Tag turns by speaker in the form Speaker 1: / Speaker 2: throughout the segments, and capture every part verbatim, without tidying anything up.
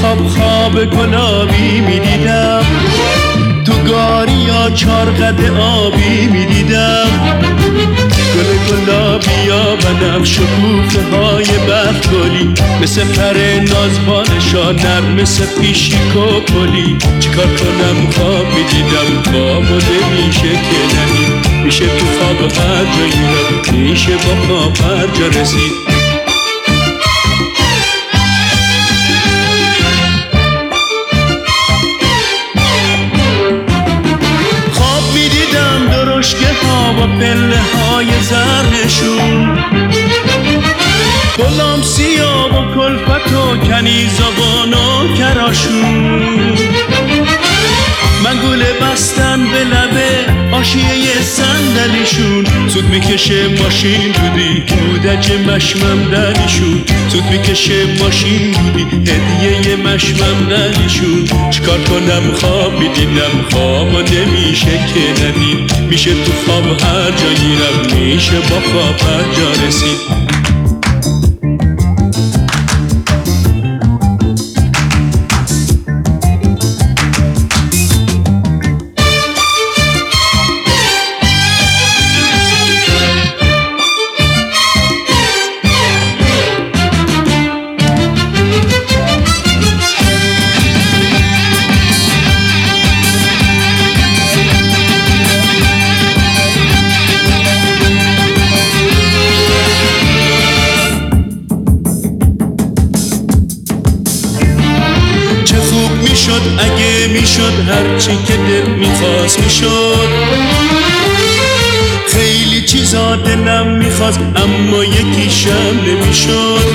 Speaker 1: خواب خواب گلابی میدیدم، تو گاریا چارقد آبی میدیدم، گل گلابیا و نقش شکوفه های برف گلی، مثل پر نازبانشا نرم مثل پیشیک و پلی. چیکار کنم خواب میدیدم خواب و نمیشه که ندید، میشه تو خواب هر جایی رفت، میشه با خواب هر جا رسید. درشگه ها و پله های زرنشون، غلام سیاه و کلفت و کنیزابان و کراشون، من گوله بستن به لبه آشیه صندلیشون، سود میکشه ماشین بودی بودج مشمم دلیشون، سود میکشه ماشین بودی هدیه مشمم دلیشون. چیکار کنم خواب میدیدم خواب و نمیشه که ندید، میشه تو خواب هر جایی رفت، میشه با خواب هر جا رسید. اگه میشد هرچی که دل میخواست میشد، خیلی چیزا دلم میخواست اما یکیشم نمیشد.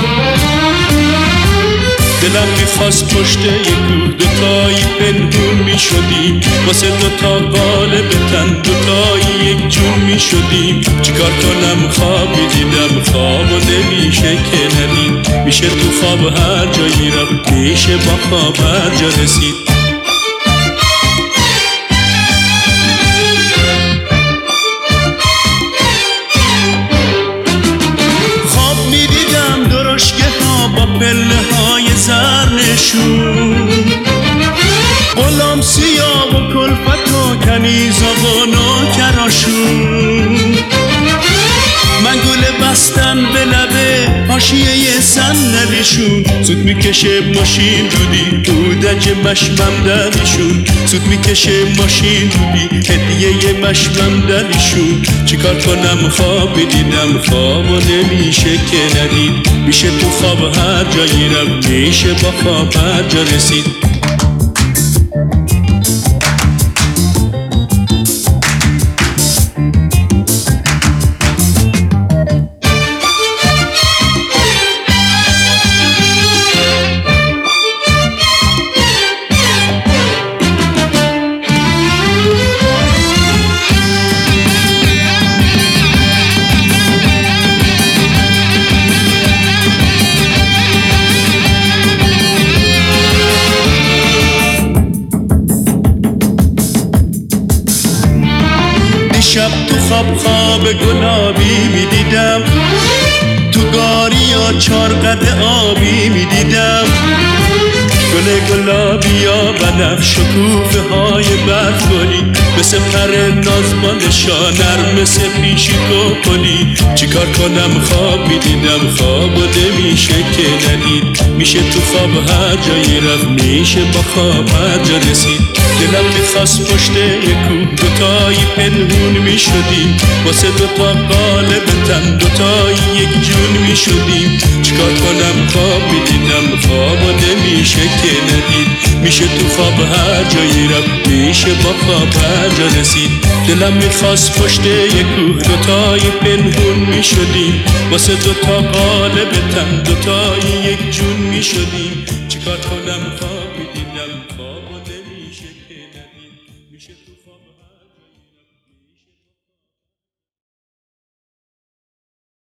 Speaker 1: دلم میخواست پشت یک کوه دوتایی پنهون میشدیم، واسه دوتا قالب تن دوتایی یک جون میشدیم. چیکار کنم خواب میدیدم خواب و نمیشه که ندید، میشه تو خواب هر جایی رفت، میشه با خواب هر جا رسید. پله های زرنشون، غلام سیاه و کلفت و کنیزابان و کراشون، من گوله بستن به لبه حاشیه صندلیشون، سود میکشه ماشین دودی بودج مشمم دلیشون، سود میکشه ماشین دودی هدیه مشمم دلیشون. چیکار کنم خواب دیدم خواب و نمیشه که ندید، میشه تو خواب هر جایی رفت، میشه با خواب هر جا رسید. شب تو خواب خواب گلابی میدیدم، تو گاریا چارقد آبی میدیدم، گل گلابیا و نقش شکوفه های برف گلی، مثل پر نازبانشا نرم مثل پیشیک و پلی. چیکار کنم خواب میدیدم خواب و نمیشه که ندید، میشه تو خواب هر جایی رفت، میشه با خواب هر جا رسید. دلم میخواست پشت یک کوه دوتایی پنهون میشدیم، واسه دوتا قالب تن دوتایی یک جون میشدیم. چیکار کنم خواب میدیدم خواب و نمیشه که ندید، میشه تو خواب هر جایی رفت، میشه با خواب هر جا رسید. دلم میخواست پشت یک کوه دوتایی پنهون میشدیم، واسه دوتا قالب تن دوتایی یک جون میشدیم. چیکار کنم خواب میدیدم خواب و نمیشه که ندید، میشه تو خواب